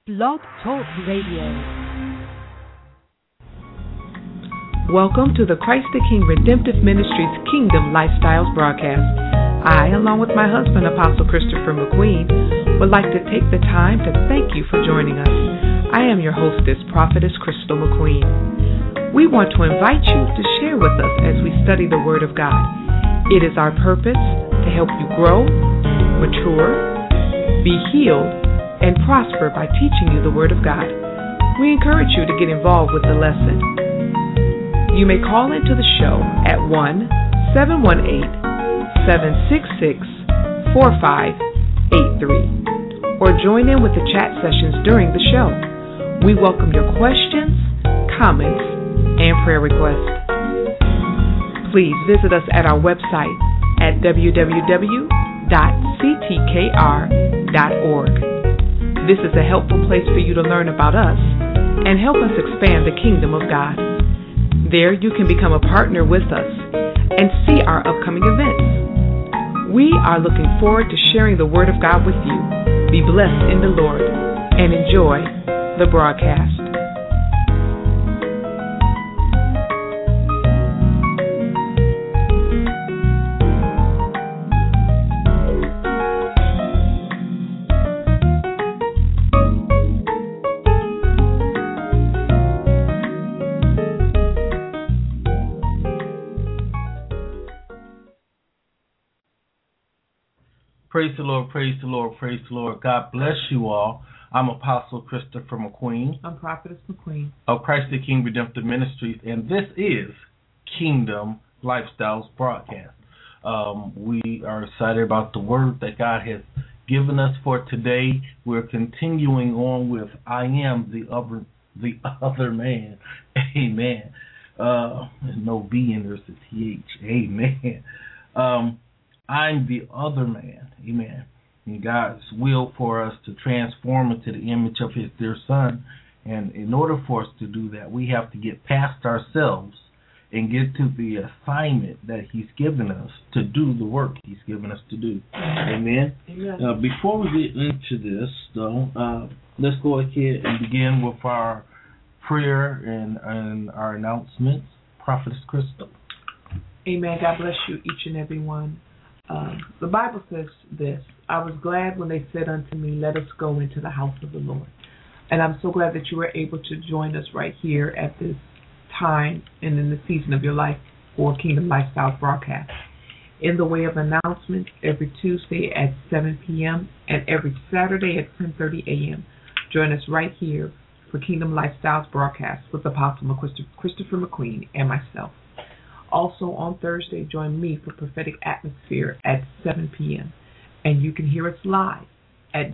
Blog Talk Radio. Welcome to the Christ the King Redemptive Ministries Kingdom Lifestyles broadcast. I, along with my husband, Apostle Christopher McQueen, would like to take the time to thank you for joining us. I am your hostess, Prophetess Crystal McQueen. We want to invite you to share with us as we study the Word of God. It is our purpose to help you grow, mature, be healed, and prosper by teaching you the Word of God. We encourage you to get involved with the lesson. You may call into the show at 1-718-766-4583 or join in with the chat sessions during the show. We welcome your questions, comments, and prayer requests. Please visit us at our website at www.ctkr.org. This is a helpful place for you to learn about us and help us expand the kingdom of God. There you can become a partner with us and see our upcoming events. We are looking forward to sharing the Word of God with you. Be blessed in the Lord and enjoy the broadcast. Praise the Lord, praise the Lord, praise the Lord. God bless you all. I'm Apostle Christopher McQueen. I'm Prophetess McQueen of Christ the King Redemptive Ministries, and this is Kingdom Lifestyles Broadcast. We are excited about the word that God has given us for today. We're continuing on with I am the other man. Amen. There's no B in there, it's a TH. Amen. I'm the other man, amen. And God's will for us to transform into the image of His dear Son. And in order for us to do that, we have to get past ourselves and get to the assignment that He's given us to do the work He's given us to do. Amen. Amen. Before we get into this, though, let's go ahead and begin with our prayer and our announcements. Prophetess Crystal. Amen. God bless you, each and every one. The Bible says this: I was glad when they said unto me, let us go into the house of the Lord. And I'm so glad that you were able to join us right here at this time and in the season of your life for Kingdom Lifestyle broadcast. In the way of announcements, every Tuesday at 7 p.m. and every Saturday at 10:30 a.m. Join us right here for Kingdom Lifestyles broadcast with Apostle Christopher McQueen and myself. Also on Thursday, join me for Prophetic Atmosphere at 7 p.m. And you can hear us live at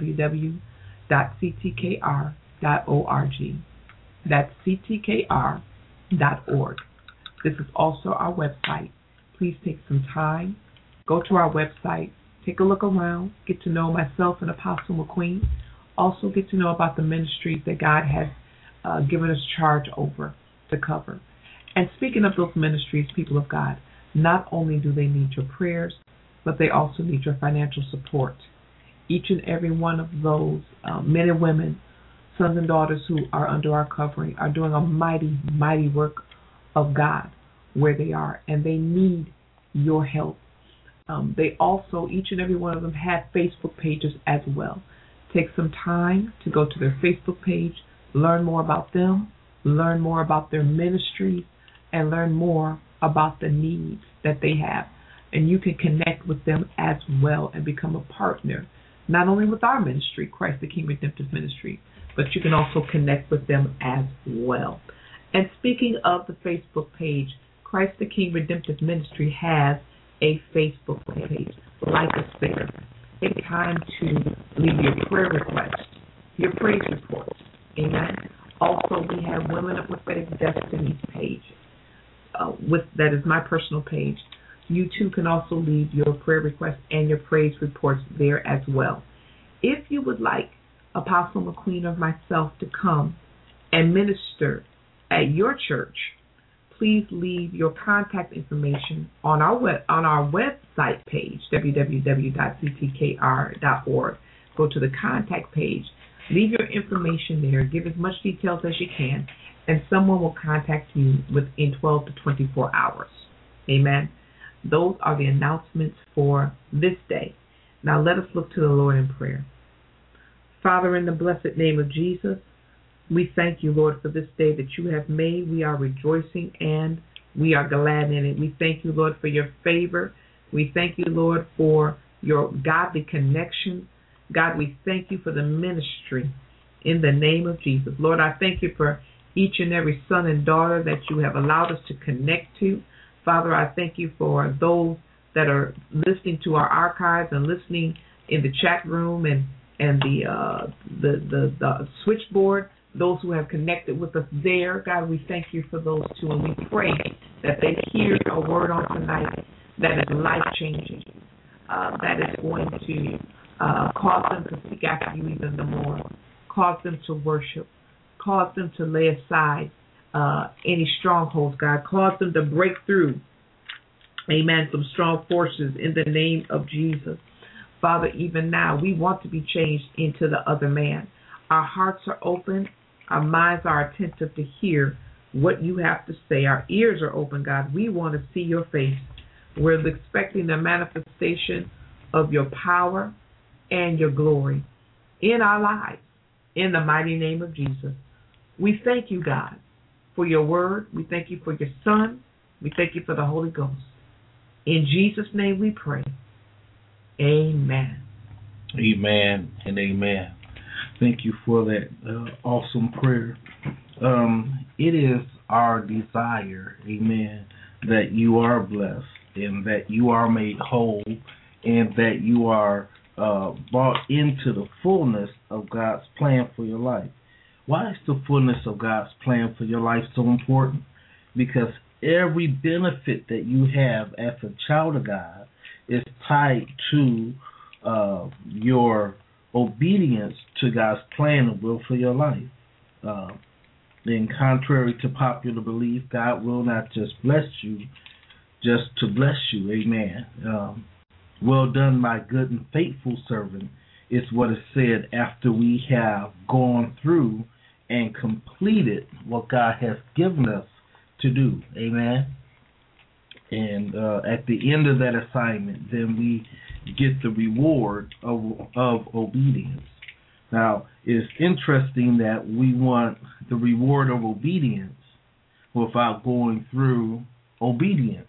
www.ctkr.org. That's ctkr.org. This is also our website. Please take some time, go to our website, take a look around, get to know myself and Apostle McQueen. Also get to know about the ministries that God has given us charge over to cover. And speaking of those ministries, people of God, not only do they need your prayers, but they also need your financial support. Each and every one of those men and women, sons and daughters who are under our covering are doing a mighty, mighty work of God where they are, and they need your help. They also, each and every one of them, have Facebook pages as well. Take some time to go to their Facebook page, learn more about them, learn more about their ministries, and learn more about the needs that they have. And you can connect with them as well and become a partner, not only with our ministry, Christ the King Redemptive Ministry, but you can also connect with them as well. And speaking of the Facebook page, Christ the King Redemptive Ministry has a Facebook page. Like us there. Take time to leave your prayer requests, your praise reports. Amen. Also, we have Women of Prophetic Destinies page. That is my personal page. You too can also leave your prayer requests and your praise reports there as well. If you would like Apostle McQueen or myself to come and minister at your church, please leave your contact information on our website page, www.ctkr.org. Go to the contact page, Leave your information there. Give as much details as you can, and someone will contact you within 12 to 24 hours. Amen. Those are the announcements for this day. Now let us look to the Lord in prayer. Father, in the blessed name of Jesus, we thank you, Lord, for this day that you have made. We are rejoicing and we are glad in it. We thank you, Lord, for your favor. We thank you, Lord, for your godly connection. God, we thank you for the ministry in the name of Jesus. Lord, I thank you for each and every son and daughter that you have allowed us to connect to. Father, I thank you for those that are listening to our archives and listening in the chat room and the switchboard, those who have connected with us there. God, we thank you for those too, and we pray that they hear a word on tonight that is life-changing, that is going to cause them to seek after you even the more, cause them to worship, cause them to lay aside any strongholds, God, cause them to break through, amen, some strong forces in the name of Jesus. Father, even now, we want to be changed into the other man. Our hearts are open. Our minds are attentive to hear what you have to say. Our ears are open, God. We want to see your face. We're expecting the manifestation of your power and your glory in our lives, in the mighty name of Jesus. We thank you, God, for your word. We thank you for your Son. We thank you for the Holy Ghost. In Jesus' name we pray. Amen. Amen and amen. Thank you for that awesome prayer. It is our desire, amen, that you are blessed and that you are made whole and that you are brought into the fullness of God's plan for your life. Why is the fullness of God's plan for your life so important? Because every benefit that you have as a child of God is tied to your obedience to God's plan and will for your life. And contrary to popular belief, God will not just bless you, just to bless you. Amen. Well done, my good and faithful servant, is what is said after we have gone through and completed what God has given us to do. Amen. And at the end of that assignment, then we get the reward of obedience. Now, it's interesting that we want the reward of obedience without going through obedience.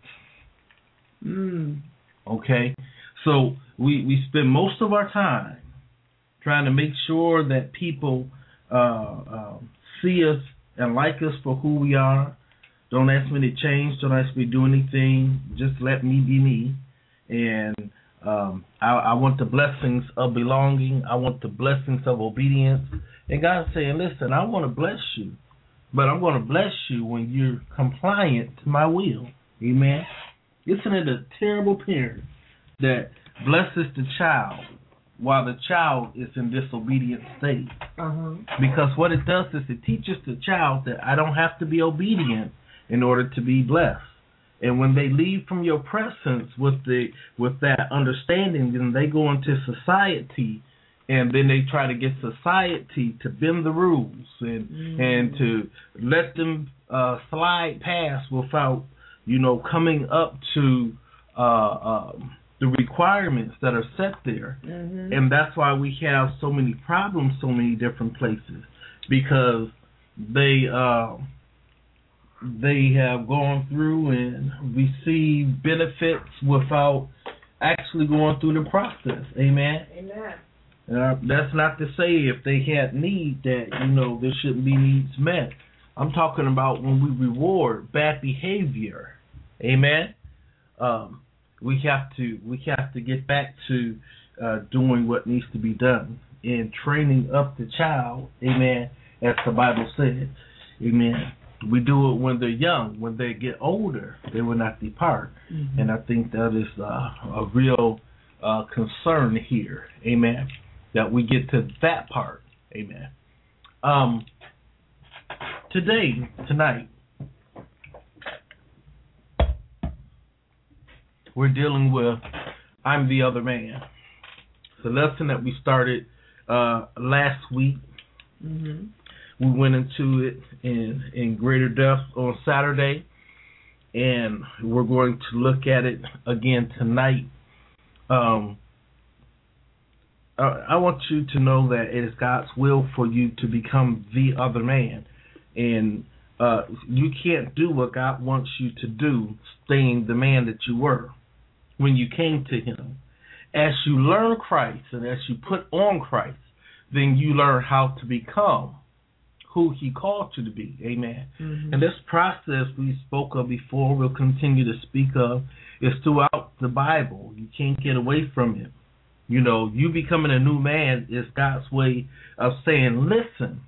Okay? So we spend most of our time trying to make sure that people see us and like us for who we are. Don't ask me to change. Don't ask me to do anything. Just let me be me. And I want the blessings of belonging. I want the blessings of obedience. And God's saying, listen, I want to bless you. But I'm going to bless you when you're compliant to my will. Amen. Isn't it a terrible parent that blesses the child while the child is in disobedient state? Because what it does is it teaches the child that I don't have to be obedient in order to be blessed. And when they leave from your presence with that understanding, then they go into society, and then they try to get society to bend the rules and to let them slide past without, coming up to the requirements that are set there. And that's why we have so many problems, so many different places, because they have gone through and received benefits without actually going through the process. Amen. That's not to say if they had need that, there shouldn't be needs met. I'm talking about when we reward bad behavior. Amen. We have to get back to doing what needs to be done and training up the child. Amen. As the Bible says. Amen. We do it when they're young. When they get older, they will not depart. And I think that is a real concern here. Amen. That we get to that part. Amen. Tonight, we're dealing with I'm the Other Man. It's a lesson that we started last week, Mm-hmm. We went into it in greater depth on Saturday, and we're going to look at it again tonight. I want you to know that it is God's will for you to become the other man, and you can't do what God wants you to do staying the man that you were when you came to Him. As you learn Christ and as you put on Christ, then you learn how to become who He called you to be. Amen. Mm-hmm. And this process we spoke of before, we'll continue to speak of, is throughout the Bible. You can't get away from it. You know, you becoming a new man is God's way of saying, listen,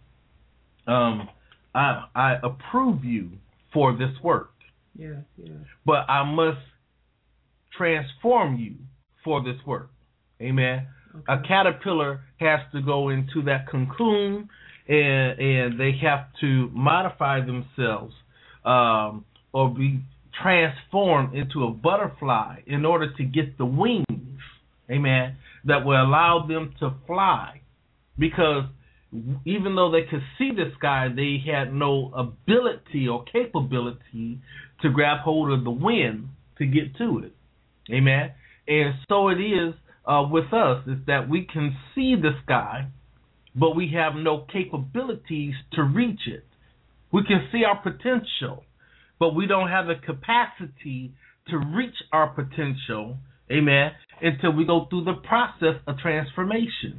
I approve you for this work. Yes, yes. But I must transform you for this work. Amen. Okay. A caterpillar has to go into that cocoon, and they have to modify themselves or be transformed into a butterfly in order to get the wings, amen, that will allow them to fly. Because even though they could see the sky, they had no ability or capability to grab hold of the wind to get to it. Amen. And so it is with us, is that we can see the sky, but we have no capabilities to reach it. We can see our potential, but we don't have the capacity to reach our potential, amen, until we go through the process of transformation.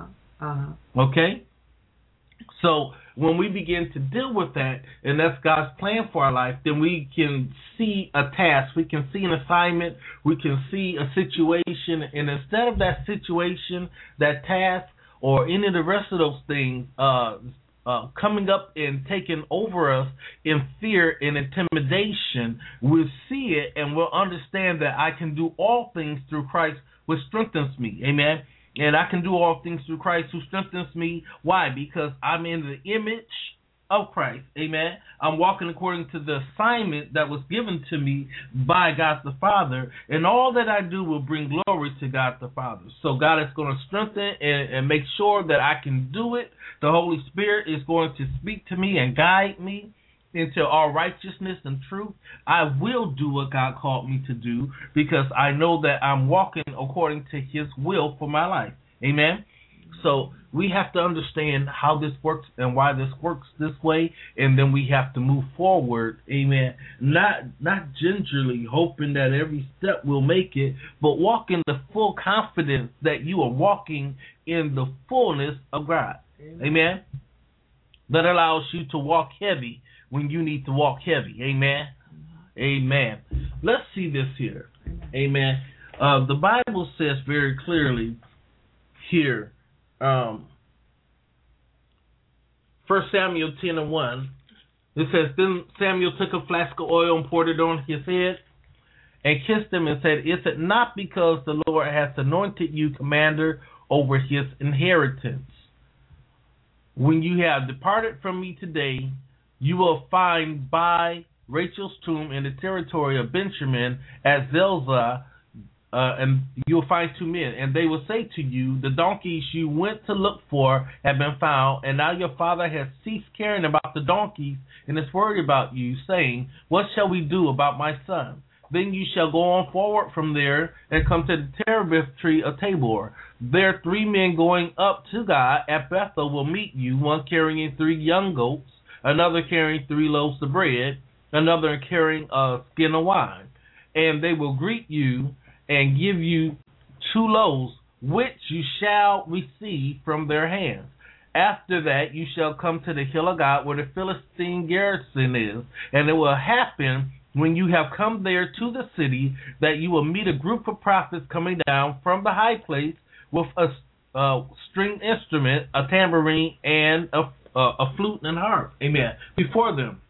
Okay? So when we begin to deal with that, and that's God's plan for our life, then we can see a task, we can see an assignment, we can see a situation, and instead of that situation, that task, or any of the rest of those things coming up and taking over us in fear and intimidation, we'll see it and we'll understand that I can do all things through Christ, which strengthens me. Amen. And I can do all things through Christ who strengthens me. Why? Because I'm in the image of Christ. Amen. I'm walking according to the assignment that was given to me by God the Father. And all that I do will bring glory to God the Father. So God is going to strengthen and make sure that I can do it. The Holy Spirit is going to speak to me and guide me into all righteousness and truth. I will do what God called me to do because I know that I'm walking according to His will for my life. Amen. So we have to understand how this works and why this works this way, and then we have to move forward. Amen. Not gingerly hoping that every step will make it, but walk in the full confidence that you are walking in the fullness of God. Amen. That allows you to walk heavy when you need to walk heavy. Amen. Amen. Let's see this here. Amen. The Bible says very clearly here, 1 Samuel 10:1, it says, Then Samuel took a flask of oil and poured it on his head and kissed him and said, Is it not because the Lord has anointed you commander over his inheritance? When you have departed from me today, you will find by Rachel's tomb in the territory of Benjamin at Zelzah, and you'll find 2 men, and they will say to you, the donkeys you went to look for have been found, and now your father has ceased caring about the donkeys and is worried about you, saying, What shall we do about my son? Then you shall go on forward from there and come to the terebinth tree of Tabor. There 3 men going up to God at Bethel will meet you, one carrying 3 young goats, another carrying 3 loaves of bread, another carrying a skin of wine. And they will greet you and give you 2 loaves, which you shall receive from their hands. After that you shall come to the hill of God, where the Philistine garrison is, and it will happen when you have come there to the city that you will meet a group of prophets coming down from the high place with a stringed instrument, a tambourine, and a flute and harp. Amen. Before them.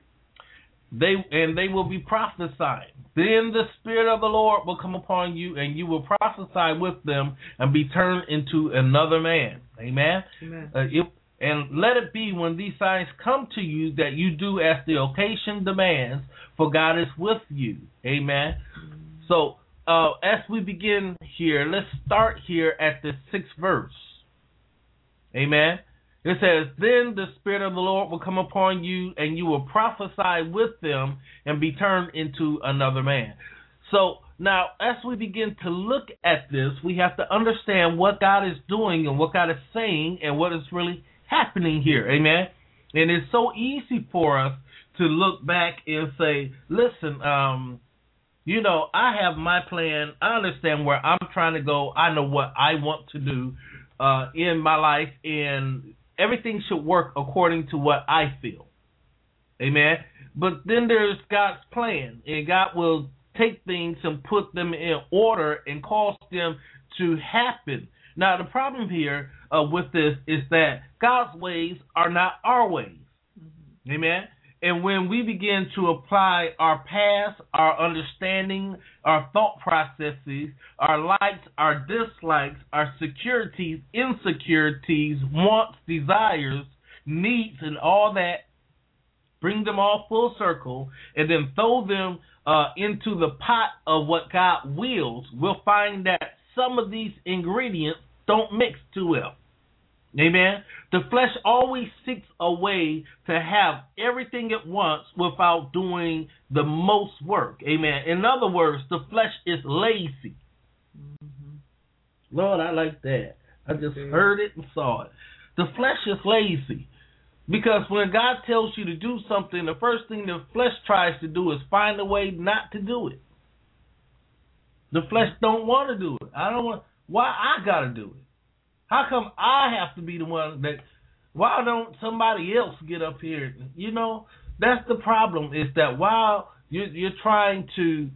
They will be prophesying. Then the Spirit of the Lord will come upon you, and you will prophesy with them and be turned into another man. Amen. Amen. And let it be when these signs come to you that you do as the occasion demands, for God is with you. Amen. So as we begin here, let's start here at the 6th verse. Amen. It says, then the Spirit of the Lord will come upon you, and you will prophesy with them and be turned into another man. So now, as we begin to look at this, we have to understand what God is doing and what God is saying and what is really happening here. Amen? And it's so easy for us to look back and say, listen, I have my plan. I understand where I'm trying to go. I know what I want to do in my life, and everything should work according to what I feel. Amen. But then there's God's plan, and God will take things and put them in order and cause them to happen. Now, the problem here with this is that God's ways are not our ways. Mm-hmm. Amen. And when we begin to apply our past, our understanding, our thought processes, our likes, our dislikes, our securities, insecurities, wants, desires, needs, and all that, bring them all full circle, and then throw them into the pot of what God wills, we'll find that some of these ingredients don't mix too well. Amen. The flesh always seeks a way to have everything at once without doing the most work. Amen. In other words, the flesh is lazy. Mm-hmm. Lord, I like that. I just heard it and saw it. The flesh is lazy. Because when God tells you to do something, the first thing the flesh tries to do is find a way not to do it. The flesh don't want to do it. I don't want. Why I got to do it? How come I have to be the one that, why don't somebody else get up here? That's the problem, is that while you're trying to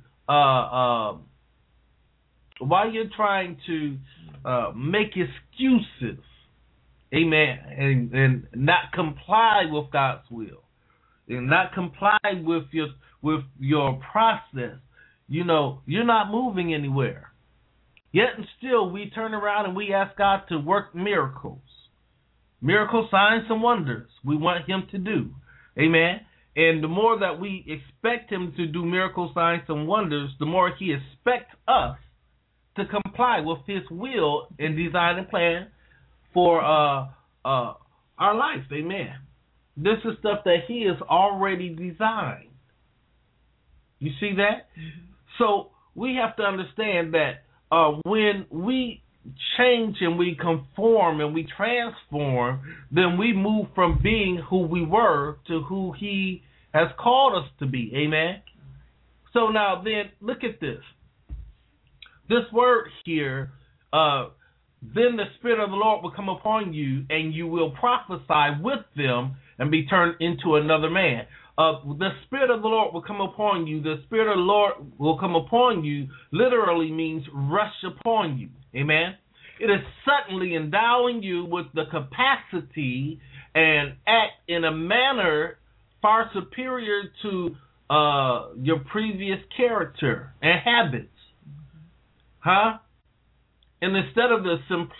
make excuses, amen, and not comply with God's will, and not comply with your process, you're not moving anywhere. Yet and still, we turn around and we ask God to work miracles. Miracle signs and wonders we want him to do. Amen. And the more that we expect him to do miracle signs and wonders, the more he expects us to comply with his will and design and plan for our life. Amen. This is stuff that he has already designed. You see that? Mm-hmm. So we have to understand that when we change and we conform and we transform, then we move from being who we were to who he has called us to be. Amen? So now then, look at this. This word here, then the Spirit of the Lord will come upon you, and you will prophesy with them and be turned into another man. The Spirit of the Lord will come upon you. The Spirit of the Lord will come upon you literally means rush upon you. Amen? It is suddenly endowing you with the capacity and act in a manner far superior to your previous character and habits. Huh? And instead of the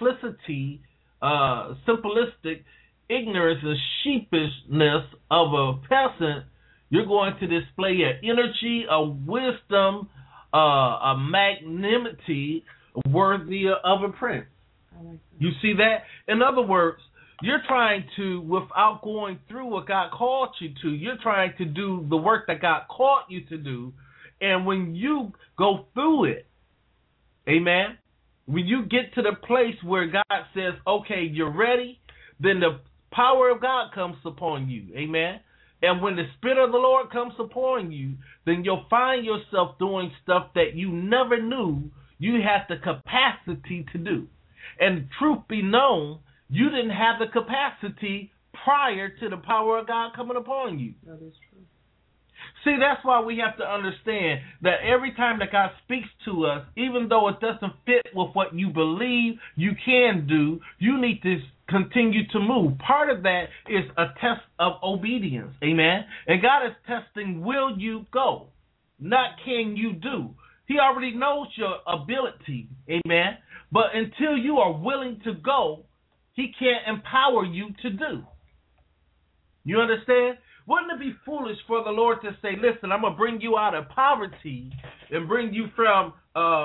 simplistic ignorance and sheepishness of a peasant, you're going to display an energy, a wisdom, a magnanimity worthy of a prince. I like that. You see that? In other words, you're trying to, without going through what God called you to, you're trying to do the work that God called you to do. And when you go through it, amen, when you get to the place where God says, okay, you're ready, then the power of God comes upon you. Amen. And when the Spirit of the Lord comes upon you, then you'll find yourself doing stuff that you never knew you had the capacity to do. And truth be known, you didn't have the capacity prior to the power of God coming upon you. That is true. See, that's why we have to understand that every time that God speaks to us, even though it doesn't fit with what you believe you can do, you need to continue to move. Part of that is a test of obedience. Amen. And God is testing, will you go? Not can you do. He already knows your ability. Amen. But until you are willing to go, he can't empower you to do. You understand? Wouldn't it be foolish for the Lord to say, listen, I'm going to bring you out of poverty and bring you from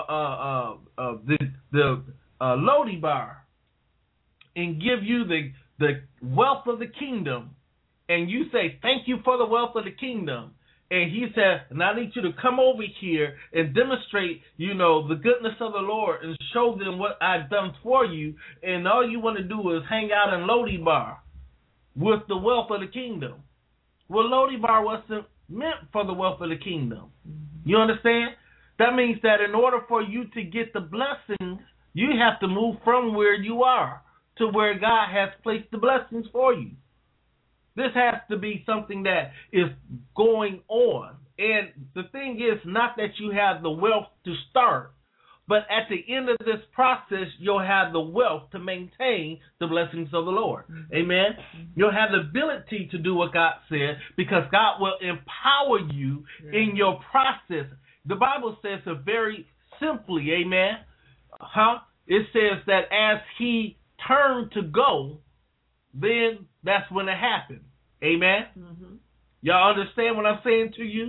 the Lodi bar and give you the wealth of the kingdom, and you say, thank you for the wealth of the kingdom, and he said, and I need you to come over here and demonstrate, the goodness of the Lord and show them what I've done for you, and all you want to do is hang out in Lodibar with the wealth of the kingdom. Well, Lodibar wasn't meant for the wealth of the kingdom. You understand? That means that in order for you to get the blessings, you have to move from where you are to where God has placed the blessings for you. This has to be something that is going on. And the thing is not that you have the wealth to start, but at the end of this process, you'll have the wealth to maintain the blessings of the Lord. Amen? You'll have the ability to do what God said because God will empower you in your process. The Bible says it very simply, amen? It says that as he turned to go, then that's when it happened. Amen? Y'all understand what I'm saying to you?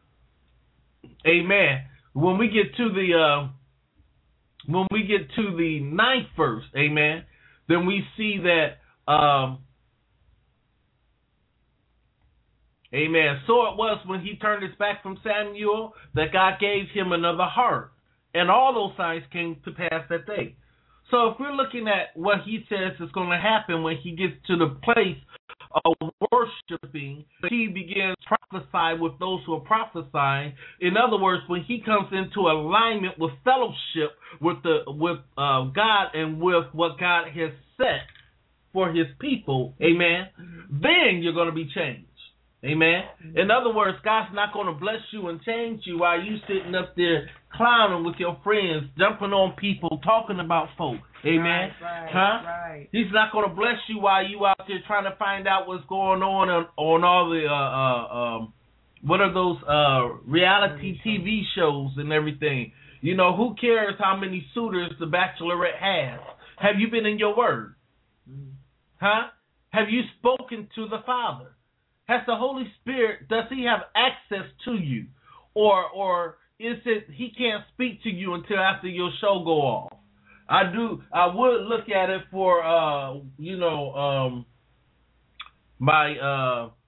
Amen. When we get to the ninth verse, amen, then we see that, amen. So it was when he turned his back from Samuel that God gave him another heart. And all those signs came to pass that day. So if we're looking at what he says is going to happen when he gets to the place of worshiping, he begins to prophesy with those who are prophesying. In other words, when he comes into alignment with fellowship with God and with what God has set for his people, amen, then you're going to be changed. Amen. In other words, God's not going to bless you and change you while you sitting up there clowning with your friends, jumping on people, talking about folk. Amen. Right. He's not going to bless you while you out there trying to find out what's going on all the what are those reality TV shows and everything. Who cares how many suitors the Bachelorette has? Have you been in your word? Have you spoken to the Father? Has the Holy Spirit, does he have access to you? Or is it he can't speak to you until after your show go off? I would look at it for, my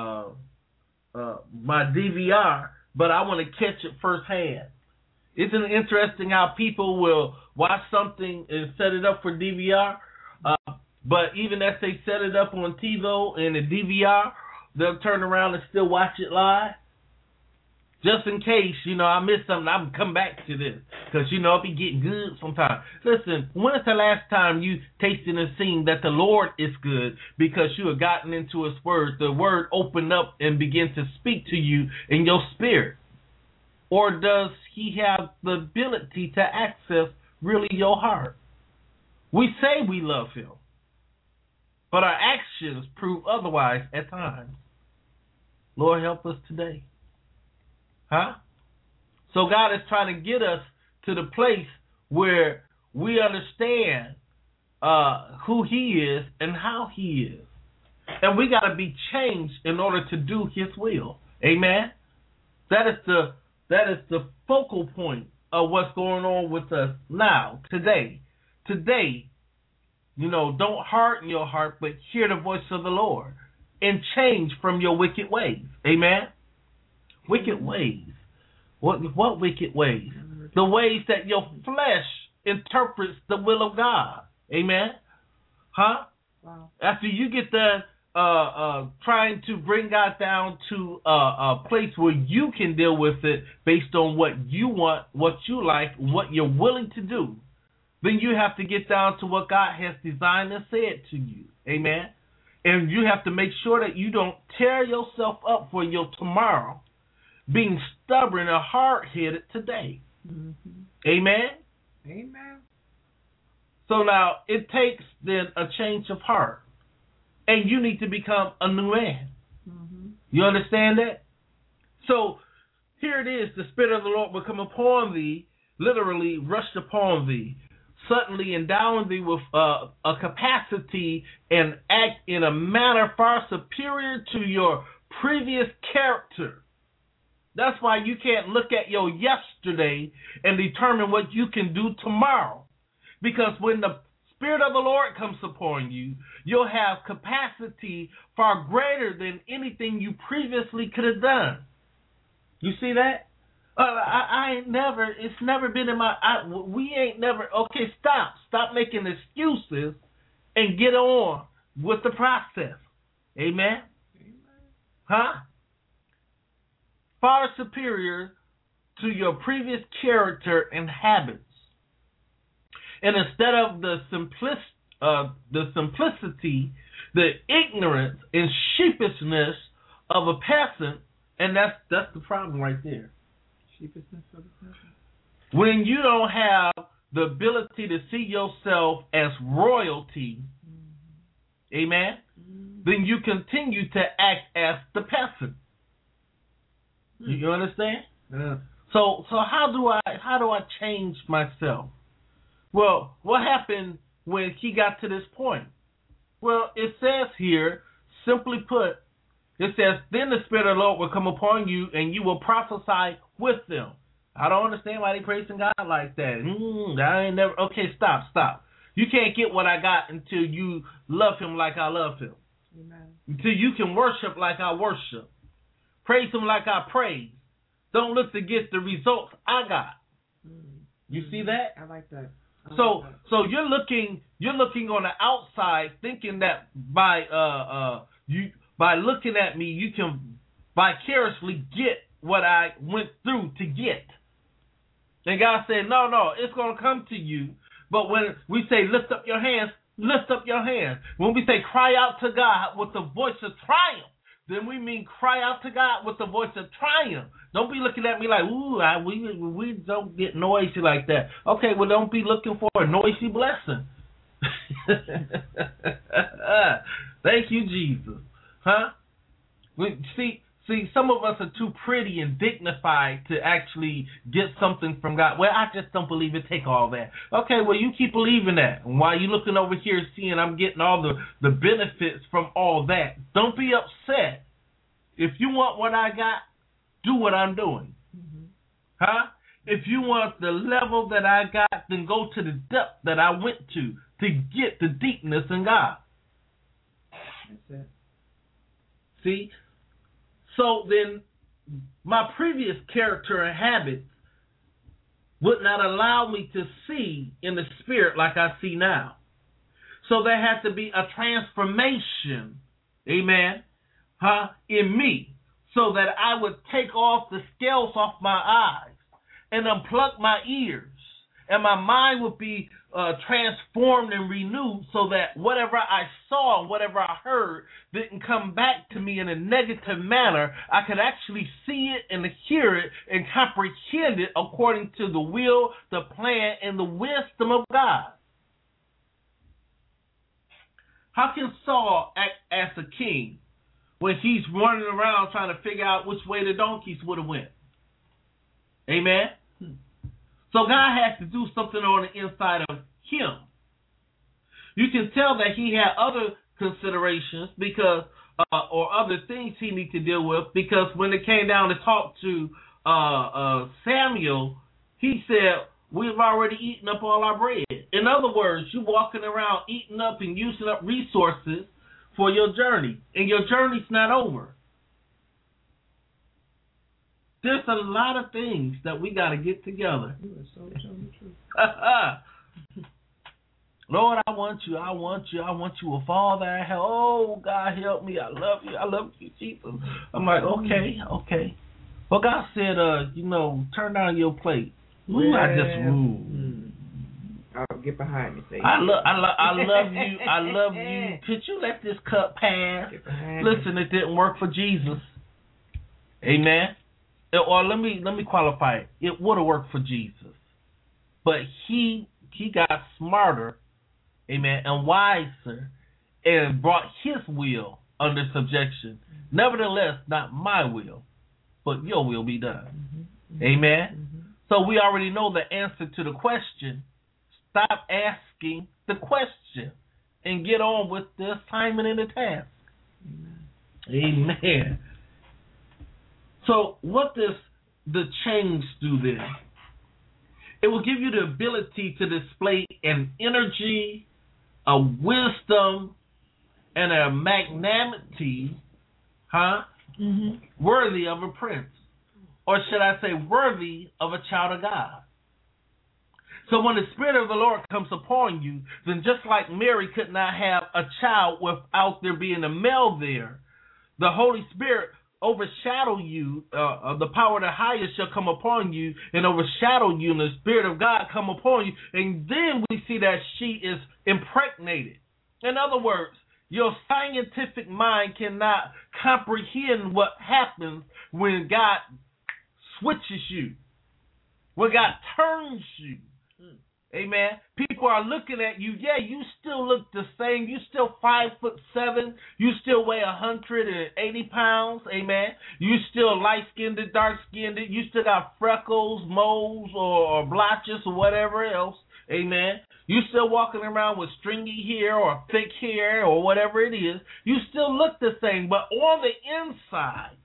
DVR, but I want to catch it firsthand. Isn't it interesting how people will watch something and set it up for DVR? But even as they set it up on TiVo and the DVR, they'll turn around and still watch it live. Just in case, I missed something, I'm come back to this. Because, it be getting good sometimes. Listen, when is the last time you tasted and seen that the Lord is good because you have gotten into his word? The word opened up and began to speak to you in your spirit. Or does he have the ability to access really your heart? We say we love him, but our actions prove otherwise at times. Lord, help us today. So God is trying to get us to the place where we understand who he is and how he is. And we got to be changed in order to do his will. Amen? That is the focal point of what's going on with us now, today. Today, don't harden your heart, but hear the voice of the Lord and change from your wicked ways. Amen? Wicked ways. What wicked ways? The ways that your flesh interprets the will of God. Amen? Wow. After you get done trying to bring God down to a place where you can deal with it based on what you want, what you like, what you're willing to do, then you have to get down to what God has designed and said to you. Amen? And you have to make sure that you don't tear yourself up for your tomorrow, being stubborn and hard-headed today. Amen? Amen. So now it takes then a change of heart. And you need to become a new man. You understand that? So here it is. The Spirit of the Lord will come upon thee, literally rushed upon thee, suddenly endowing thee with a capacity and act in a manner far superior to your previous character. That's why you can't look at your yesterday and determine what you can do tomorrow. Because when the Spirit of the Lord comes upon you, you'll have capacity far greater than anything you previously could have done. You see that? I ain't never, it's never been in my, we ain't never, okay, stop making excuses and get on with the process. Amen? Huh? Far superior to your previous character and habits. And instead of the simplicity, the ignorance and sheepishness of a peasant, and that's the problem right there. Sheepishness of a peasant. When you don't have the ability to see yourself as royalty, amen, then you continue to act as the peasant. You understand? Yeah. So how do I change myself? Well, what happened when he got to this point? Well, it says here, simply put, it says, then the Spirit of the Lord will come upon you and you will prophesy with them. I don't understand why they praising God like that. I ain't never. Okay, stop. You can't get what I got until you love him like I love him. Amen. Until you can worship like I worship. Praise him like I praise. Don't look to get the results I got. You see that? I like that. So you're looking on the outside, thinking that by looking at me, you can vicariously get what I went through to get. And God said, no, it's going to come to you. But when we say lift up your hands, lift up your hands. When we say cry out to God with the voice of triumph, then we mean cry out to God with the voice of triumph. Don't be looking at me like, we don't get noisy like that. Okay, well, don't be looking for a noisy blessing. Thank you, Jesus. Huh? See, some of us are too pretty and dignified to actually get something from God. Well, I just don't believe it. Take all that. Okay, well, you keep believing that. And while you're looking over here seeing I'm getting all the benefits from all that, don't be upset. If you want what I got, do what I'm doing. Huh? If you want the level that I got, then go to the depth that I went to get the deepness in God. That's it. See? So then my previous character and habits would not allow me to see in the spirit like I see now. So there has to be a transformation, amen, in me, so that I would take off the scales off my eyes and unplug my ears, and my mind would be transformed and renewed so that whatever I saw and whatever I heard didn't come back to me in a negative manner. I could actually see it and hear it and comprehend it according to the will, the plan, and the wisdom of God. How can Saul act as a king when he's running around trying to figure out which way the donkeys would have went? Amen? So God has to do something on the inside of him. You can tell that he had other considerations because, or other things he needed to deal with, because when it came down to talk to Samuel, he said, we've already eaten up all our bread. In other words, you're walking around eating up and using up resources for your journey, and your journey's not over. There's a lot of things that we got to get together. You are so telling the truth. Lord, I want you with all that I have. Oh, God, help me. I love you, Jesus. I'm like, okay. Well, God said, turn down your plate. Ooh, I just, I'll get behind me. I love you. I love you. Could you let this cup pass? Listen, it didn't work for Jesus. Amen. Or let me qualify it. It would have worked for Jesus, but he got smarter, amen, and wiser, and brought his will under subjection. Nevertheless, not my will, but your will be done. Amen. So we already know the answer to the question. Stop asking the question and get on with the assignment and the task. Amen. So what does the change do then? It will give you the ability to display an energy, a wisdom and a magnanimity, worthy of a prince. Or should I say worthy of a child of God. So when the Spirit of the Lord comes upon you, then just like Mary could not have a child without there being a male there, the Holy Spirit overshadow you, the power of the highest shall come upon you and overshadow you, and the Spirit of God come upon you, and then we see that she is impregnated. In other words, your scientific mind cannot comprehend what happens when God switches you, when God turns you. Amen. People are looking at you. Yeah, you still look the same. You still 5'7". You still weigh 180 pounds. Amen. You still light-skinned, dark-skinned. You still got freckles, moles, or blotches, or whatever else. Amen. You still walking around with stringy hair or thick hair or whatever it is. You still look the same, but on the inside,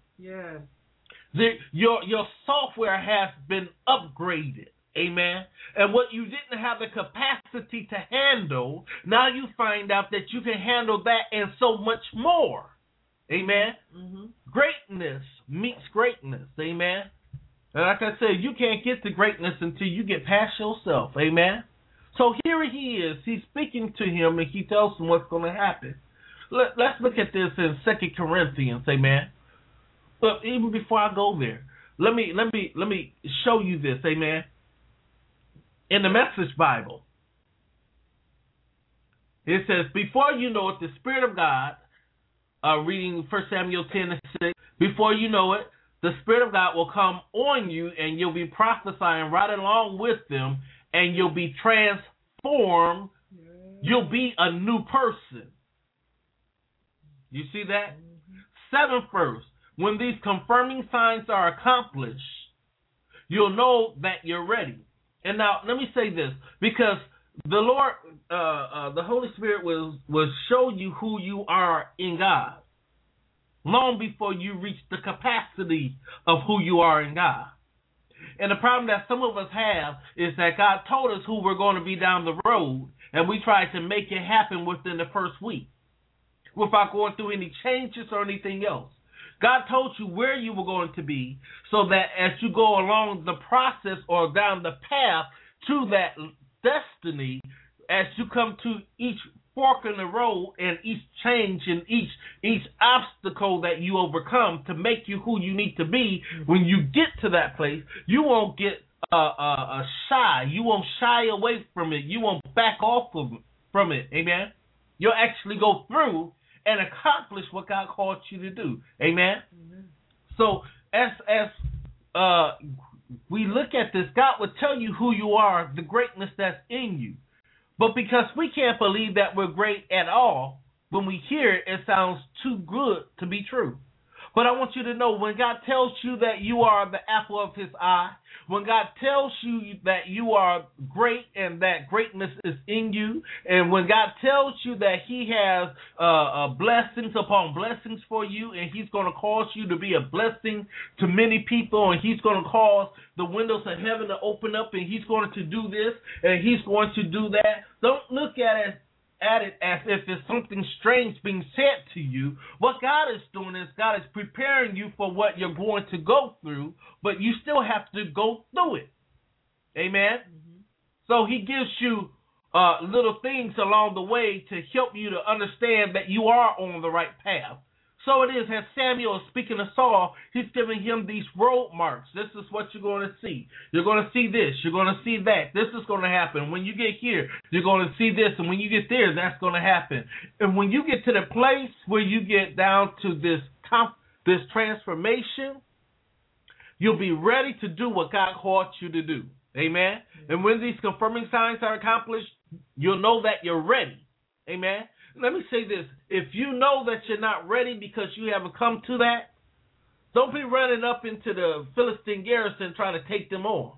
your software has been upgraded. Amen. And what you didn't have the capacity to handle, now you find out that you can handle that and so much more. Amen. Greatness meets greatness. Amen. And like I said, you can't get to greatness until you get past yourself. Amen. So here he is. He's speaking to him, and he tells him what's going to happen. Let's look at this in 2 Corinthians. Amen. But even before I go there, let me show you this. Amen. In the Message Bible, it says, before you know it, the Spirit of God, reading 1 Samuel 10:6, before you know it, the Spirit of God will come on you, and you'll be prophesying right along with them, and you'll be transformed. You'll be a new person. You see that? 7th verse, when these confirming signs are accomplished, you'll know that you're ready. And now, let me say this, because the Lord, the Holy Spirit will show you who you are in God long before you reach the capacity of who you are in God. And the problem that some of us have is that God told us who we're going to be down the road, and we tried to make it happen within the first week without going through any changes or anything else. God told you where you were going to be so that as you go along the process or down the path to that destiny, as you come to each fork in the road and each change and each obstacle that you overcome to make you who you need to be, when you get to that place, you won't get shy. You won't shy away from it. You won't back off from it. Amen? You'll actually go through and accomplish what God called you to do. Amen? So as we look at this, God will tell you who you are, the greatness that's in you. But because we can't believe that we're great at all, when we hear it, it sounds too good to be true. But I want you to know, when God tells you that you are the apple of his eye, when God tells you that you are great and that greatness is in you, and when God tells you that he has blessings upon blessings for you, and he's going to cause you to be a blessing to many people, and he's going to cause the windows of heaven to open up, and he's going to do this, and he's going to do that, don't look at it as if it's something strange being said to you. What God is doing is God is preparing you for what you're going to go through, but you still have to go through it. Amen? So he gives you little things along the way to help you to understand that you are on the right path. So it is, as Samuel is speaking to Saul, he's giving him these road marks. This is what you're going to see. You're going to see this. You're going to see that. This is going to happen. When you get here, you're going to see this. And when you get there, that's going to happen. And when you get to the place where you get down to this transformation, you'll be ready to do what God called you to do. Amen? And when these confirming signs are accomplished, you'll know that you're ready. Amen? Let me say this. If you know that you're not ready because you haven't come to that, don't be running up into the Philistine garrison trying to take them on.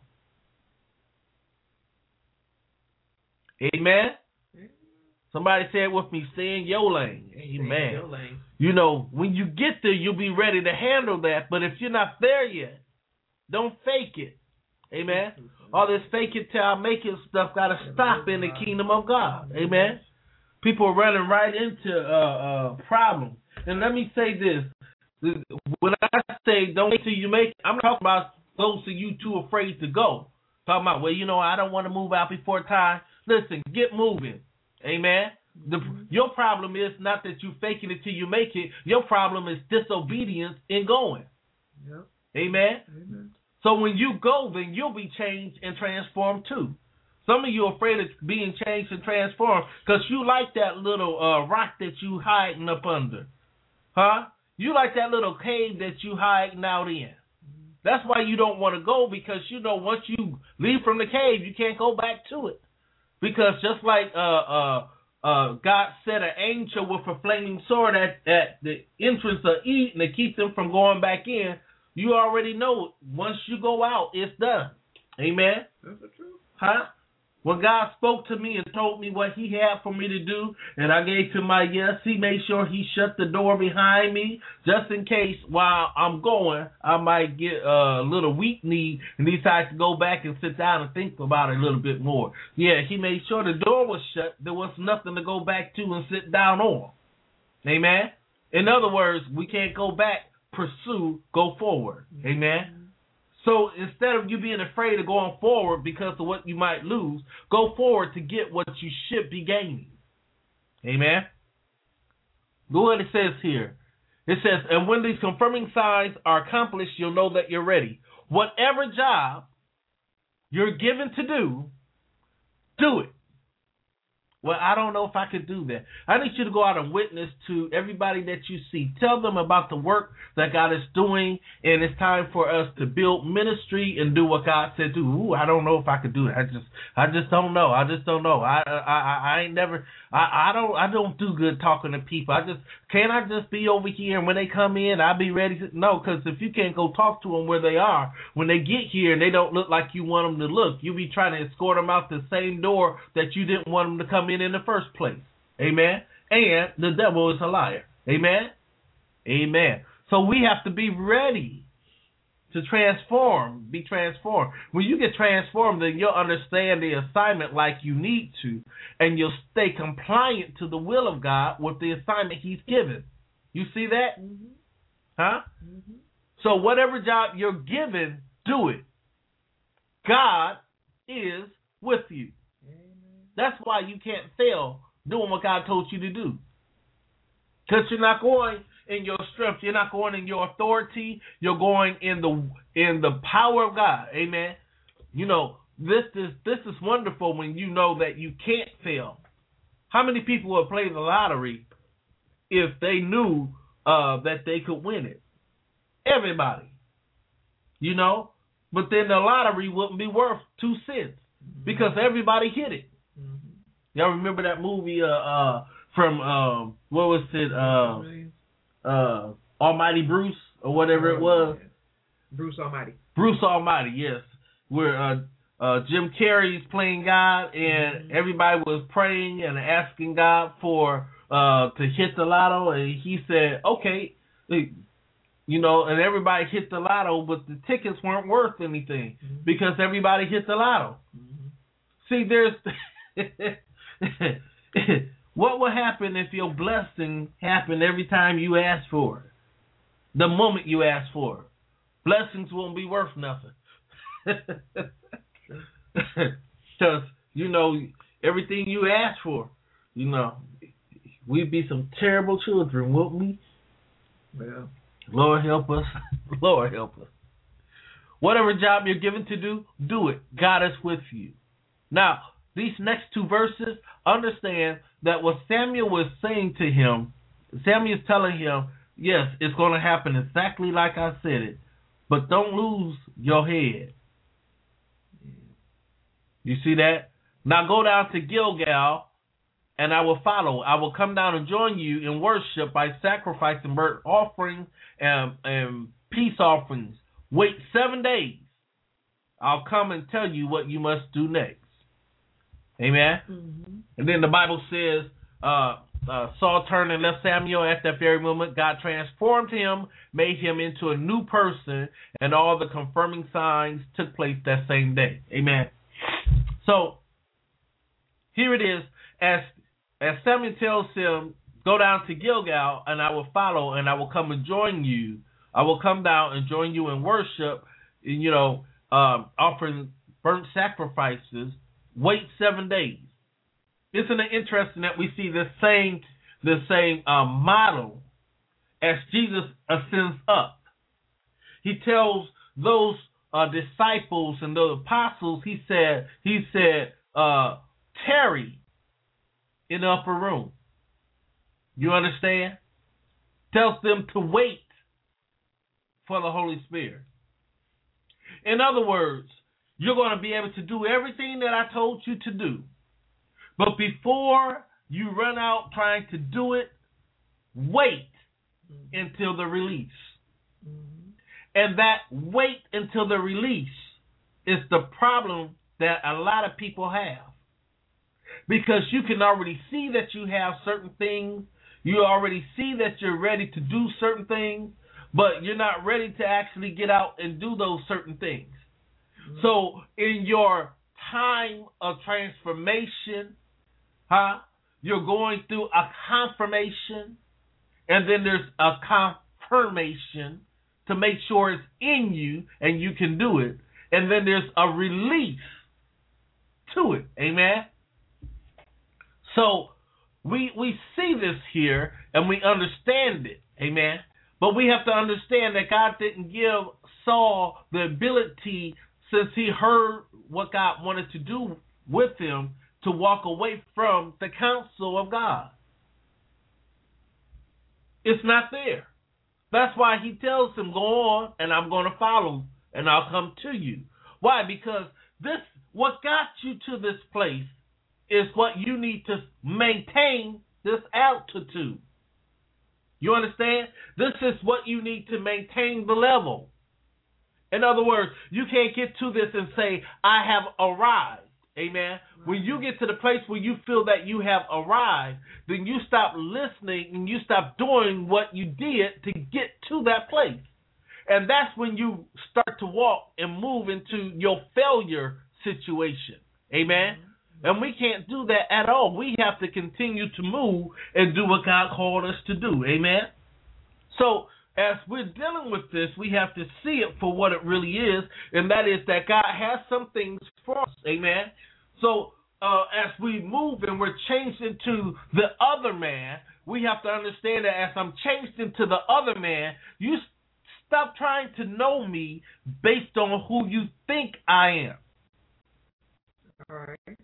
Amen? Somebody say it with me, stay in your lane. Amen. Your lane. You know, when you get there, you'll be ready to handle that. But if you're not there yet, don't fake it. Amen? All this fake it till I make it stuff got to stop in the kingdom of God. Amen? People are running right into problems. And let me say this. When I say don't wait till you make it, I'm talking about those of you too afraid to go. Talking about, well, I don't want to move out before time. Listen, get moving. Amen. Your problem is not that you faking it till you make it. Your problem is disobedience in going. Yep. Amen. So when you go, then you'll be changed and transformed too. Some of you are afraid of being changed and transformed because you like that little rock that you hiding up under. Huh? You like that little cave that you hiding out in. That's why you don't want to go, because once you leave from the cave, you can't go back to it. Because just like God set an angel with a flaming sword at the entrance of Eden to keep them from going back in, you already know once you go out, it's done. Amen? That's the truth. Huh? When God spoke to me and told me what he had for me to do, and I gave him my yes, he made sure he shut the door behind me, just in case while I'm going, I might get a little weak-kneed and decide to go back and sit down and think about it a little bit more. Yeah, he made sure the door was shut. There was nothing to go back to and sit down on. Amen? In other words, we can't go back, pursue, go forward. Amen? So instead of you being afraid of going forward because of what you might lose, go forward to get what you should be gaining. Amen? Look what it says here. It says, and when these confirming signs are accomplished, you'll know that you're ready. Whatever job you're given to do it. Well, I don't know if I could do that. I need you to go out and witness to everybody that you see. Tell them about the work that God is doing, and it's time for us to build ministry and do what God said do. Ooh, I don't know if I could do it. I just don't know. I just don't know. I ain't never. I don't do good talking to people. Can't I just be over here, and when they come in, I'll be ready to. No, because if you can't go talk to them where they are, when they get here and they don't look like you want them to look, you'll be trying to escort them out the same door that you didn't want them to come in the first place. Amen. And the devil is a liar. Amen. Amen. So we have to be ready to be transformed. When you get transformed, then you'll understand the assignment like you need to, and you'll stay compliant to the will of God with the assignment he's given. You see that? Mm-hmm. Huh? Mm-hmm. So whatever job you're given, do it. God is with you. That's why you can't fail doing what God told you to do. Because you're not going in your strength. You're not going in your authority. You're going in the power of God. Amen. This is wonderful when you know that you can't fail. How many people would play the lottery if they knew that they could win it? Everybody. But then the lottery wouldn't be worth 2 cents because everybody hit it. Y'all remember that movie from what was it? Almighty Bruce or whatever it was. Bruce Almighty. Bruce Almighty, yes. Where Jim Carrey's playing God, and everybody was praying and asking God for to hit the lotto, and he said, okay, and everybody hit the lotto, but the tickets weren't worth anything because everybody hit the lotto. See, there's what will happen if your blessing happened every time you ask for it? The moment you ask for it. Blessings won't be worth nothing. Because, everything you ask for, we'd be some terrible children, wouldn't we? Yeah. Lord help us. Lord help us. Whatever job you're given to do it. God is with you. Now, these next 2 verses, understand that what Samuel was saying to him, Samuel is telling him, yes, it's going to happen exactly like I said it, but don't lose your head. You see that? Now go down to Gilgal, and I will follow. I will come down and join you in worship by sacrificing burnt offerings and peace offerings. Wait 7 days. I'll come and tell you what you must do next. Amen. Mm-hmm. And then the Bible says Saul turned and left Samuel at that very moment. God transformed him, made him into a new person, and all the confirming signs took place that same day. Amen. So here it is. As as Samuel tells him, go down to Gilgal, and I will follow, and I will come and join you. I will come down and join you in worship, offering burnt sacrifices. Wait 7 days. Isn't it interesting that we see the same model as Jesus ascends up? He tells those disciples and those apostles, he said, tarry in the upper room. You understand? Tells them to wait for the Holy Spirit. In other words, you're going to be able to do everything that I told you to do. But before you run out trying to do it, wait until the release. And that wait until the release is the problem that a lot of people have. Because you can already see that you have certain things. You already see that you're ready to do certain things, but you're not ready to actually get out and do those certain things. So in your time of transformation, you're going through a confirmation, and then there's a confirmation to make sure it's in you and you can do it. And then there's a release to it. Amen? So we see this here and we understand it. Amen? But we have to understand that God didn't give Saul the ability, since he heard what God wanted to do with him, to walk away from the counsel of God. It's not there. That's why he tells him, go on, and I'm going to follow, and I'll come to you. Why? Because what got you to this place is what you need to maintain this altitude. You understand? This is what you need to maintain the level. In other words, you can't get to this and say, I have arrived. Amen. When you get to the place where you feel that you have arrived, then you stop listening and you stop doing what you did to get to that place. And that's when you start to walk and move into your failure situation. Amen. And we can't do that at all. We have to continue to move and do what God called us to do. Amen. So as we're dealing with this, we have to see it for what it really is, and that is that God has some things for us. Amen. So as we move and we're changed into the other man, we have to understand that as I'm changed into the other man, you stop trying to know me based on who you think I am. All right.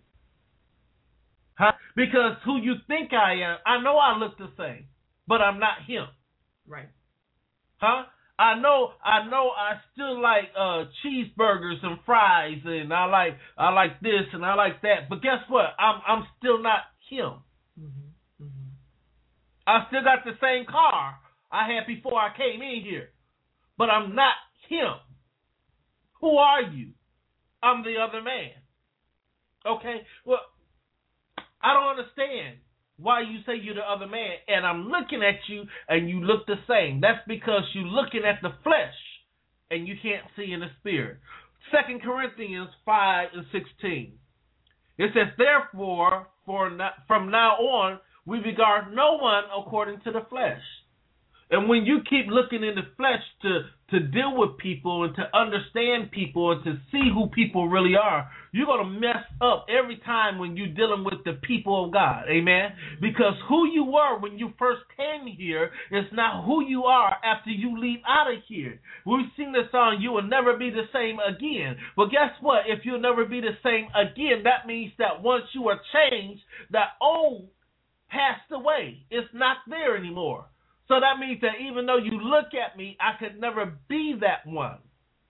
Because who you think I am, I know I look the same, but I'm not him. Right. I know I still like cheeseburgers and fries, and I like this and I like that. But guess what? I'm still not him. Mm-hmm. Mm-hmm. I still got the same car I had before I came in here, but I'm not him. Who are you? I'm the other man. Okay? Well, I don't understand why you say you're the other man, and I'm looking at you and you look the same. That's because you're looking at the flesh and you can't see in the spirit. 2 Corinthians 5:16. It says, therefore, from now on, we regard no one according to the flesh. And when you keep looking in the flesh to deal with people and to understand people and to see who people really are, you're going to mess up every time when you're dealing with the people of God. Amen? Because who you were when you first came here is not who you are after you leave out of here. We sing the song, you will never be the same again. But guess what? If you'll never be the same again, that means that once you are changed, that old passed away. It's not there anymore. So that means that even though you look at me, I could never be that one.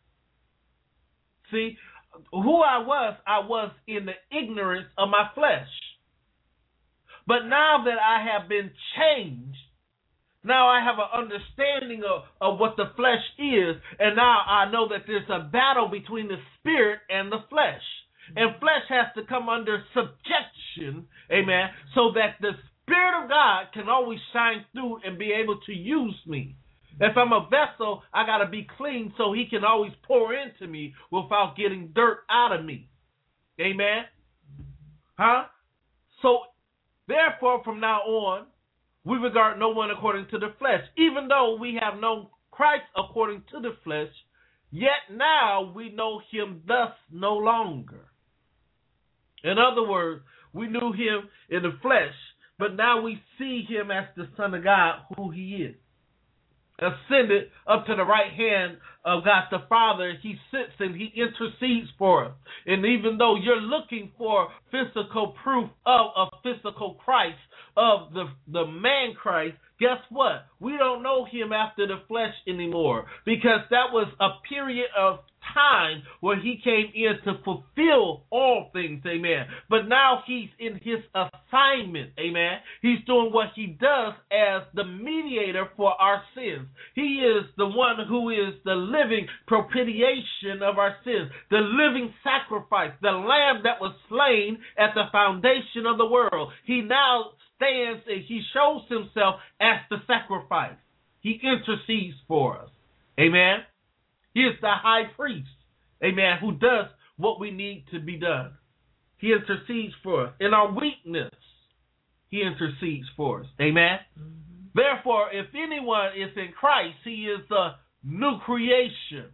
See, who I was in the ignorance of my flesh. But now that I have been changed, now I have an understanding of what the flesh is, and now I know that there's a battle between the spirit and the flesh. And flesh has to come under subjection, amen, so that the Spirit of God can always shine through and be able to use me. If I'm a vessel, I got to be clean so he can always pour into me without getting dirt out of me. Amen? So Therefore, from now on, we regard no one according to the flesh. Even though we have known Christ according to the flesh, yet now we know him thus no longer. In other words, we knew him in the flesh, but now we see him as the Son of God, who he is. Ascended up to the right hand of God the Father, he sits and he intercedes for us. And even though you're looking for physical proof of a physical Christ, of the man Christ, guess what? We don't know him after the flesh anymore, because that was a period of time where he came in to fulfill all things, amen. But now he's in his assignment, amen. He's doing what he does as the mediator for our sins. He is the one who is the living propitiation of our sins, the living sacrifice, the lamb that was slain at the foundation of the world. He now stands and he shows himself as the sacrifice. He intercedes for us, amen. He is the high priest, amen, who does what we need to be done. He intercedes for us. In our weakness, he intercedes for us, amen. Mm-hmm. Therefore, if anyone is in Christ, he is a new creation.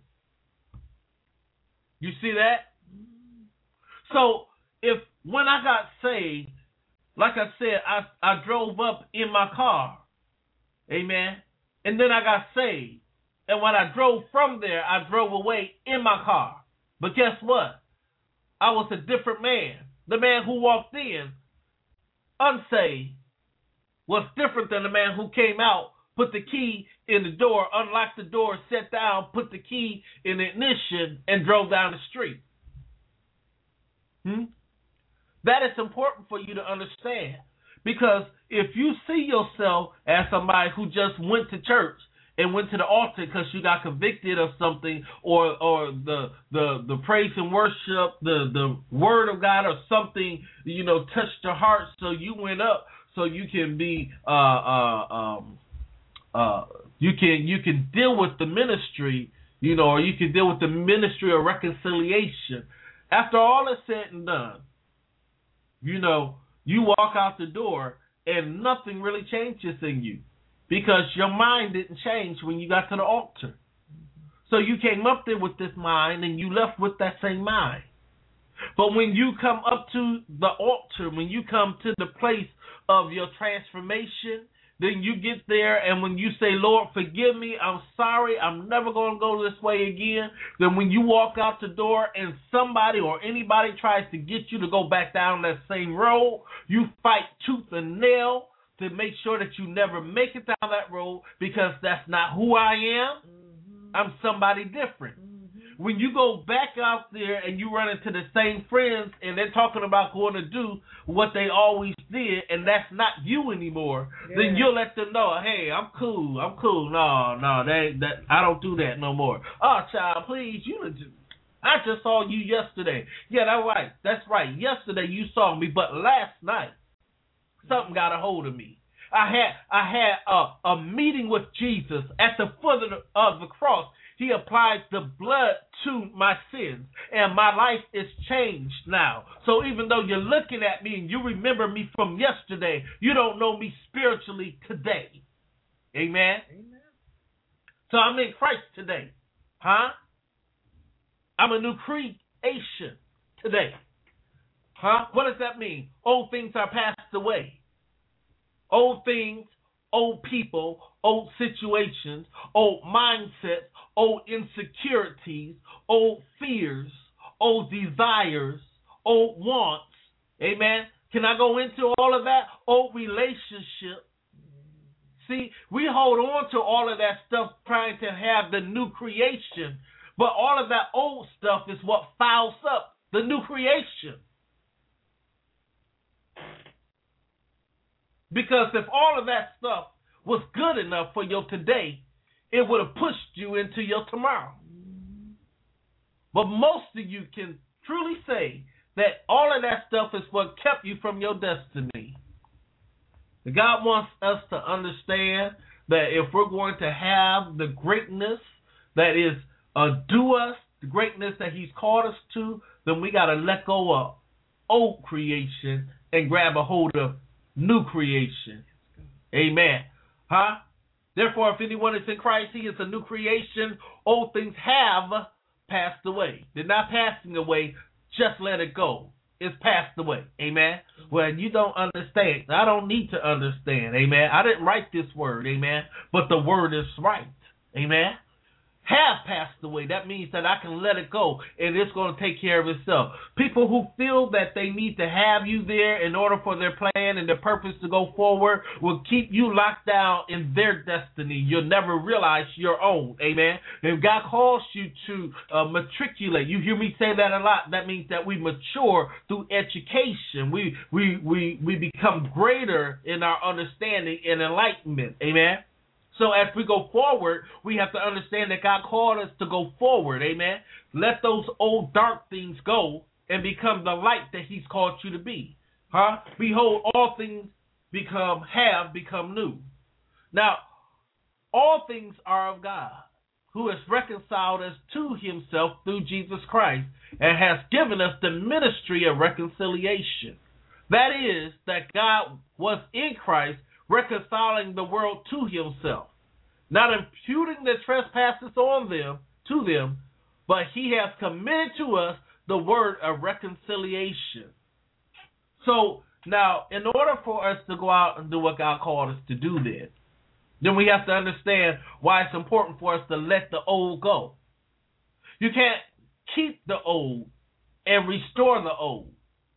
You see that? So, when I got saved, like I said, I drove up in my car, amen, and then I got saved. And when I drove from there, I drove away in my car. But guess what? I was a different man. The man who walked in unsaved was different than the man who came out, put the key in the door, unlocked the door, sat down, put the key in the ignition, and drove down the street. That is important for you to understand. Because if you see yourself as somebody who just went to church and went to the altar because you got convicted of something, or the praise and worship, the word of God or something, touched your heart, so you went up so you can be you can deal with the ministry, or you can deal with the ministry of reconciliation. After all is said and done, you walk out the door and nothing really changes in you, because your mind didn't change when you got to the altar. So you came up there with this mind and you left with that same mind. But when you come up to the altar, when you come to the place of your transformation, then you get there, and when you say, Lord, forgive me, I'm sorry, I'm never going to go this way again, then when you walk out the door and somebody or anybody tries to get you to go back down that same road, you fight tooth and nail to make sure that you never make it down that road, because that's not who I am. I'm somebody different. When you go back out there and you run into the same friends and they're talking about going to do what they always did, and that's not you anymore, then you'll let them know, hey, I'm cool. No, I don't do that no more. Oh, child, please, I just saw you yesterday. Yeah, that's right. Yesterday you saw me, but last night something got a hold of me. I had a meeting with Jesus at the foot of the cross. He applied the blood to my sins, and my life is changed now. So even though you're looking at me and you remember me from yesterday, you don't know me spiritually today. Amen? Amen. So I'm in Christ today. I'm a new creation today. What does that mean? Old things are passed away. Old things, old people, old situations, old mindsets, old insecurities, old fears, old desires, old wants. Amen. Can I go into all of that? Old relationship. See, we hold on to all of that stuff trying to have the new creation, but all of that old stuff is what fouls up the new creation. Because if all of that stuff was good enough for your today, it would have pushed you into your tomorrow. But most of you can truly say that all of that stuff is what kept you from your destiny. God wants us to understand that if we're going to have the greatness that is due us, the greatness that He's called us to, then we got to let go of old creation and grab a hold of new creation. Amen. Huh? Therefore, if anyone is in Christ, he is a new creation. Old things have passed away. They're not passing away. Just let it go. It's passed away. Amen. Well, you don't understand. I don't need to understand. Amen. I didn't write this word. Amen. But the word is right. Amen. Have passed away. That means that I can let it go and it's going to take care of itself. People who feel that they need to have you there in order for their plan and their purpose to go forward will keep you locked down in their destiny. You'll never realize your own. Amen. If God calls you to matriculate, you hear me say that a lot. That means that we mature through education. We become greater in our understanding and enlightenment. Amen. So as we go forward, we have to understand that God called us to go forward. Amen. Let those old dark things go and become the light that he's called you to be. Huh? Behold, all things have become new. Now, all things are of God, who has reconciled us to himself through Jesus Christ and has given us the ministry of reconciliation. That is, that God was in Christ reconciling the world to himself, not imputing their trespasses on them to them, but he has committed to us the word of reconciliation. So now, in order for us to go out and do what God called us to do, then we have to understand why it's important for us to let the old go. You can't keep the old and restore the old.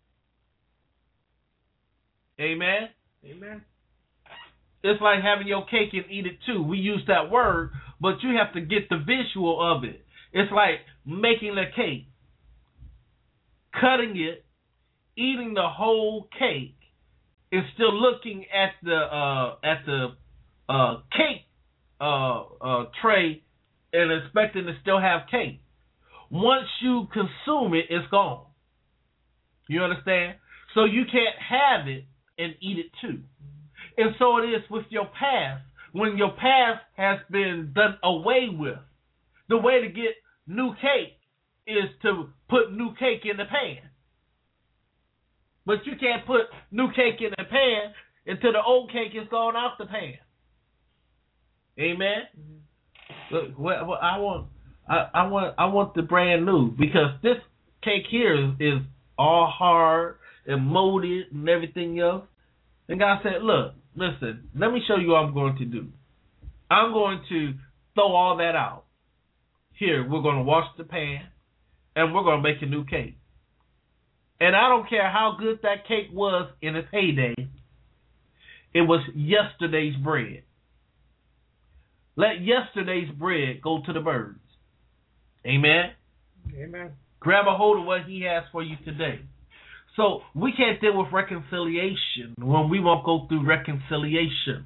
Amen. Amen. It's like having your cake and eat it too. We use that word, but you have to get the visual of it. It's like making the cake, cutting it, eating the whole cake, and still looking at the cake tray and expecting to still have cake. Once you consume it, it's gone. You understand? So you can't have it and eat it too. And so it is with your past. When your past has been done away with, the way to get new cake is to put new cake in the pan. But you can't put new cake in the pan until the old cake is gone out the pan. Amen. Mm-hmm. Look, I want the brand new, because this cake here is all hard and molded and everything else. And God said, look, listen, let me show you what I'm going to do. I'm going to throw all that out. Here, we're going to wash the pan, and we're going to make a new cake. And I don't care how good that cake was in its heyday. It was yesterday's bread. Let yesterday's bread go to the birds. Amen? Amen. Grab a hold of what he has for you today. So we can't deal with reconciliation when we won't go through reconciliation.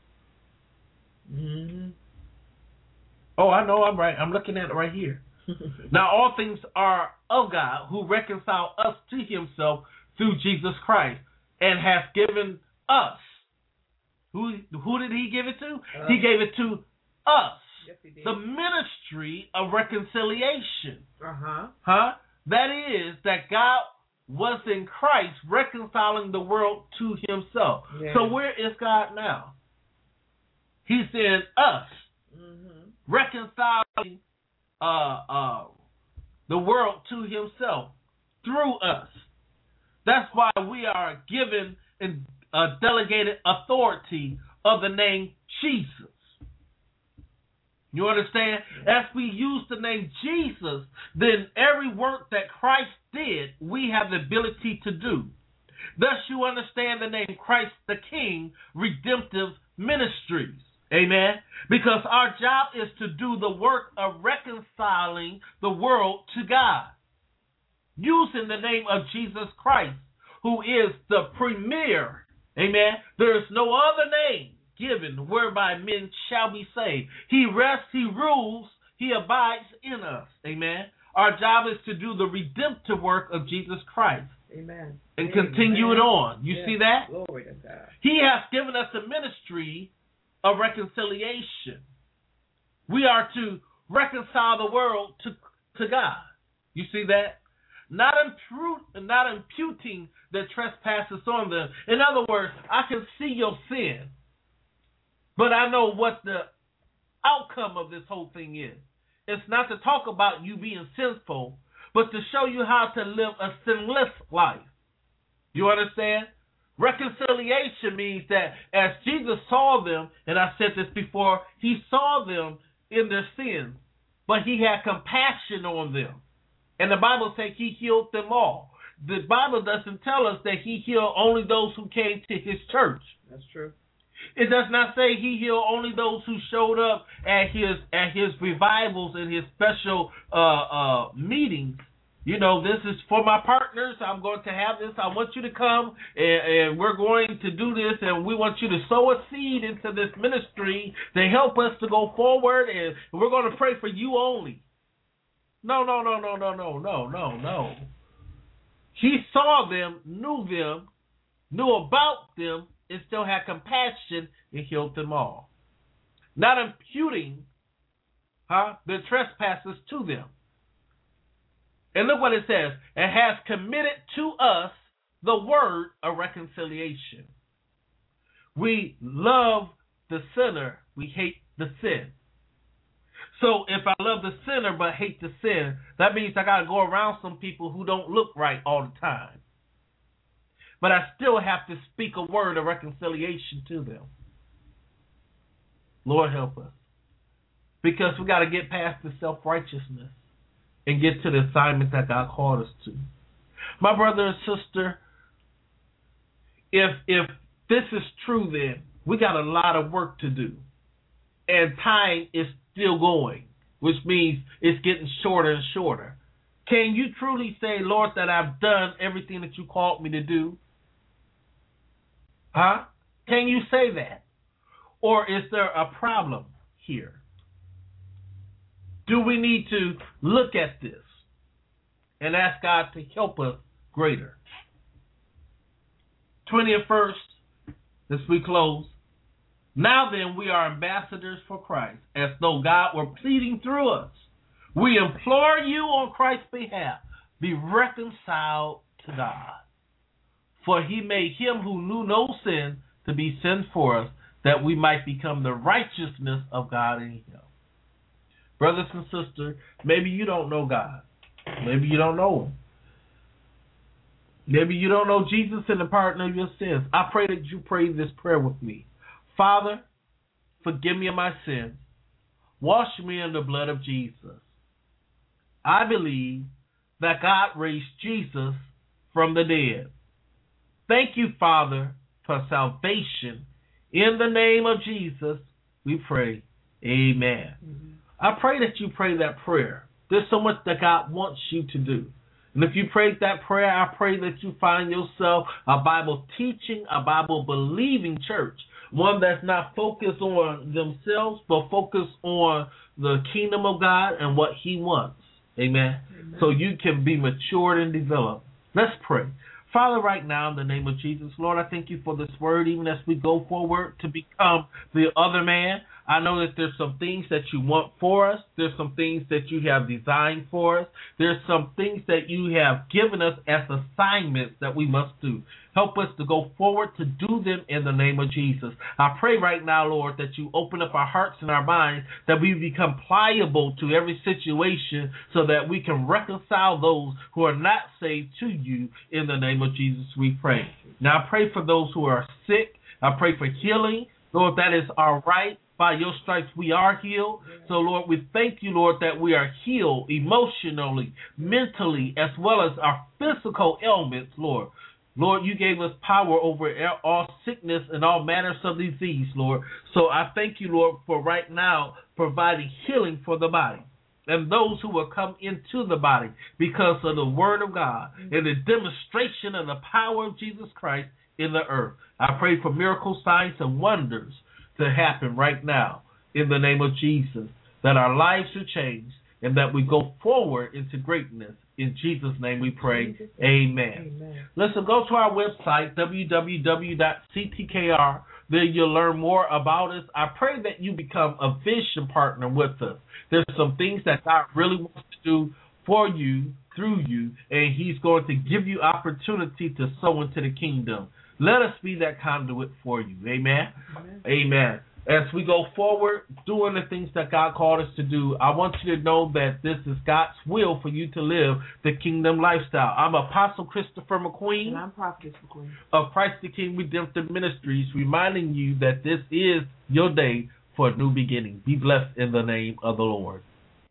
Mm-hmm. Oh, I know I'm right. I'm looking at it right here. Now all things are of God, who reconciled us to himself through Jesus Christ and has given us. Who did he give it to? He gave it to us. Yes, he did. The ministry of reconciliation. Uh-huh. That is, that God was in Christ reconciling the world to himself. Yeah. So where is God now? He's in us, reconciling the world to himself through us. That's why we are given a delegated authority of the name Jesus. You understand? As we use the name Jesus, then every work that Christ did, we have the ability to do. Thus, you understand the name Christ the King, Redemptive Ministries. Amen? Because our job is to do the work of reconciling the world to God, using the name of Jesus Christ, who is the premier. Amen? There is no other name given whereby men shall be saved. He rests, he rules, he abides in us. Amen. Our job is to do the redemptive work of Jesus Christ. Amen. And continue it on. You see that? Glory to God. He has given us a ministry of reconciliation. We are to reconcile the world to God. You see that? not imputing the trespasses on them. In other words, I can see your sin, but I know what the outcome of this whole thing is. It's not to talk about you being sinful, but to show you how to live a sinless life. You understand? Reconciliation means that as Jesus saw them, and I said this before, he saw them in their sins, but he had compassion on them. And the Bible says he healed them all. The Bible doesn't tell us that he healed only those who came to his church. That's true. It does not say he healed only those who showed up at his revivals and his special meetings. You know, this is for my partners. I'm going to have this. I want you to come, and we're going to do this, and we want you to sow a seed into this ministry to help us to go forward, and we're going to pray for you only. No. He saw them, knew about them, and still had compassion and healed them all. Not imputing the trespasses to them. And look what it says. It has committed to us the word of reconciliation. We love the sinner. We hate the sin. So if I love the sinner but hate the sin, that means I got to go around some people who don't look right all the time. But I still have to speak a word of reconciliation to them. Lord, help us. Because we got to get past the self-righteousness and get to the assignment that God called us to. My brother and sister, if this is true, then we got a lot of work to do. And time is still going, which means it's getting shorter and shorter. Can you truly say, Lord, that I've done everything that you called me to do? Can you say that? Or is there a problem here? Do we need to look at this and ask God to help us greater? 20th verse, as we close. Now then, we are ambassadors for Christ, as though God were pleading through us. We implore you on Christ's behalf, be reconciled to God. For he made him who knew no sin to be sin for us, that we might become the righteousness of God in him. Brothers and sisters, maybe you don't know God. Maybe you don't know him. Maybe you don't know Jesus and the pardon of your sins. I pray that you pray this prayer with me. Father, forgive me of my sins. Wash me in the blood of Jesus. I believe that God raised Jesus from the dead. Thank you, Father, for salvation. In the name of Jesus, we pray. Amen. Mm-hmm. I pray that you pray that prayer. There's so much that God wants you to do. And if you prayed that prayer, I pray that you find yourself a Bible teaching, a Bible believing church. One that's not focused on themselves, but focused on the kingdom of God and what he wants. Amen. Amen. So you can be matured and developed. Let's pray. Father, right now, in the name of Jesus, Lord, I thank you for this word, even as we go forward to become the other man. I know that there's some things that you want for us. There's some things that you have designed for us. There's some things that you have given us as assignments that we must do. Help us to go forward to do them in the name of Jesus. I pray right now, Lord, that you open up our hearts and our minds, that we become pliable to every situation so that we can reconcile those who are not saved to you. In the name of Jesus, we pray. Now, I pray for those who are sick. I pray for healing. Lord, that is our right. By your stripes we are healed. So, Lord, we thank you, Lord, that we are healed emotionally, mentally, as well as our physical ailments, Lord. Lord, you gave us power over all sickness and all manners of disease, Lord. So I thank you, Lord, for right now providing healing for the body and those who will come into the body because of the word of God and the demonstration of the power of Jesus Christ in the earth. I pray for miracle signs and wonders to happen right now in the name of Jesus, that our lives are changed and that we go forward into greatness. In Jesus' name we pray. Amen. Listen, go to our website, www.ctkr. There you'll learn more about us. I pray that you become a vision partner with us. There's some things that God really wants to do for you, through you, and he's going to give you opportunity to sow into the kingdom. Let us be that conduit for you. Amen? Amen. Amen. As we go forward, doing the things that God called us to do, I want you to know that this is God's will for you to live the kingdom lifestyle. I'm Apostle Christopher McQueen. And I'm Prophetess McQueen. Of Christ the King Redemptive Ministries, reminding you that this is your day for a new beginning. Be blessed in the name of the Lord.